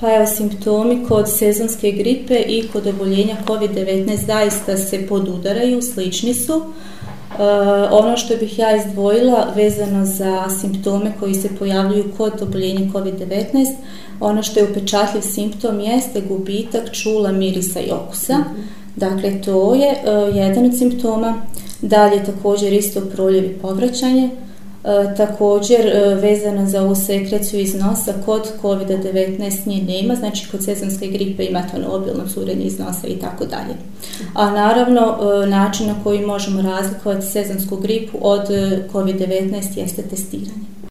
Pa evo, simptomi kod sezonske gripe i kod oboljenja COVID-19 zaista se podudaraju, slični su. Ono što bih ja izdvojila vezano za simptome koji se pojavljuju kod oboljenja COVID-19, ono što je upečatljiv simptom jeste gubitak čula, mirisa i okusa. Dakle, to je jedan od simptoma. Dalje također isto proljev i povraćanje. Također vezano za ovu sekreciju iz nosa kod COVID-19 nje nema, znači kod sezonske gripe imate ono obilno curenje iz nosa i tako dalje. A naravno način na koji možemo razlikovati sezonsku gripu od COVID-19 jeste testiranje.